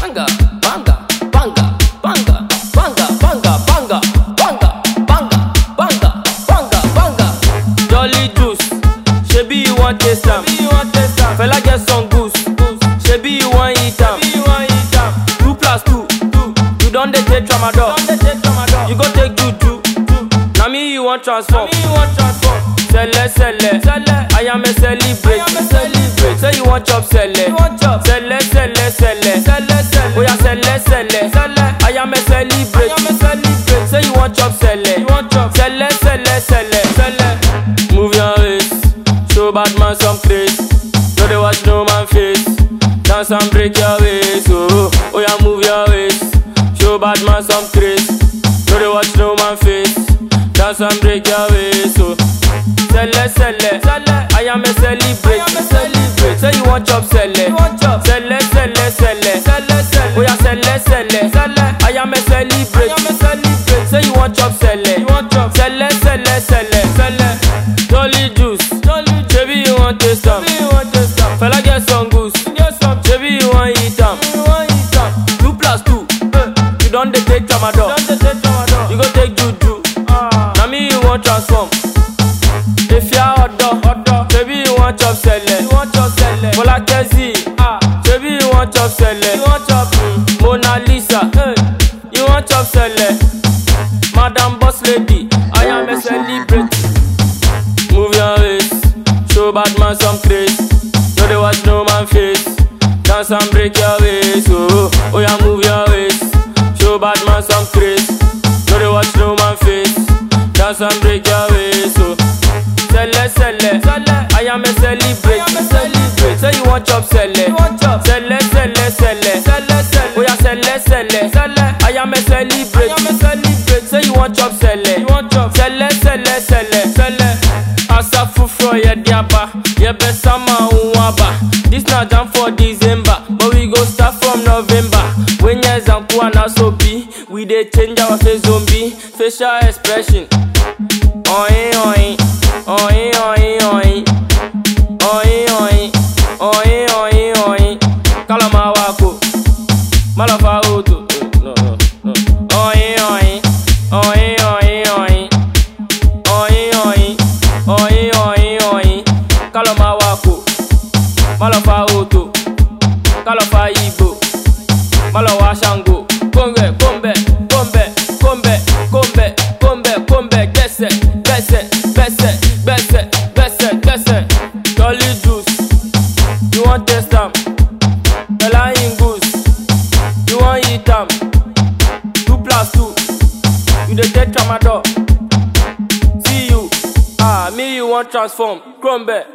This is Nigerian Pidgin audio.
banga, banga, banga, banga, banga, banga, banga, banga, banga, banga, banga, banga. Jolly juice, shebi you want taste am. Fella get some goose, shebi you want eat am. 2 plus 2, you don dey take tramadol. You go take juju, na me you want transform. Sele, I am a celebrate. Say you want chop sele. Sele. Oh yeah, sele. I am a celebrate. Say you want chop sele. Sele. Move your waist, show bad man some grace. No dey watch no man face. Dance and break your waist. Oh yeah, move your waist, show bad man some grace. No dey watch no man face. Dance and break your waist. Sele, I am a celebrate. Say you want chop sele. Sele. Oh yeah, sele. I am a celebrate. Say you want chop sele. Sele. Jolly juice, shebi you want taste am. Fella get some goose, shebi you want eat am. 2 plus 2, you don dey take tramadol. You go take juju, na me you want transform. If you are odo, baby you want chop sele. Bola Kezi, baby you want chop sele. Mona Lisa, you want chop sele. Madam Boss Lady, I am a celebrity. Move your waist, show bad man some grace. No dey watch no man face. Dance and break your waist. Oh yeah, move your waist, show bad man some grace. No dey watch no man face. Dance and break your waist. Sele, I am a celebrate. Say you want chop sele. Sele. Oh yeah, sele. I am a celebrate. Say you want chop sele. Sele. Asafu for your diaba, your best summer uwaba. This na jam for December, but we go start from November. When yes and na so be, we dey change our face zombie, facial expression. Oi. Kalama wako, malafa utu. No. Oi. Kalama wako, malafa utu. Kalafa Igbo, malawa Shango. Kombe. Gese. Jolly juice, you want taste am. Fella in goose, you want eat am. 2 plus 2, you dey take tramadol. See you, me you want transform. Crombe.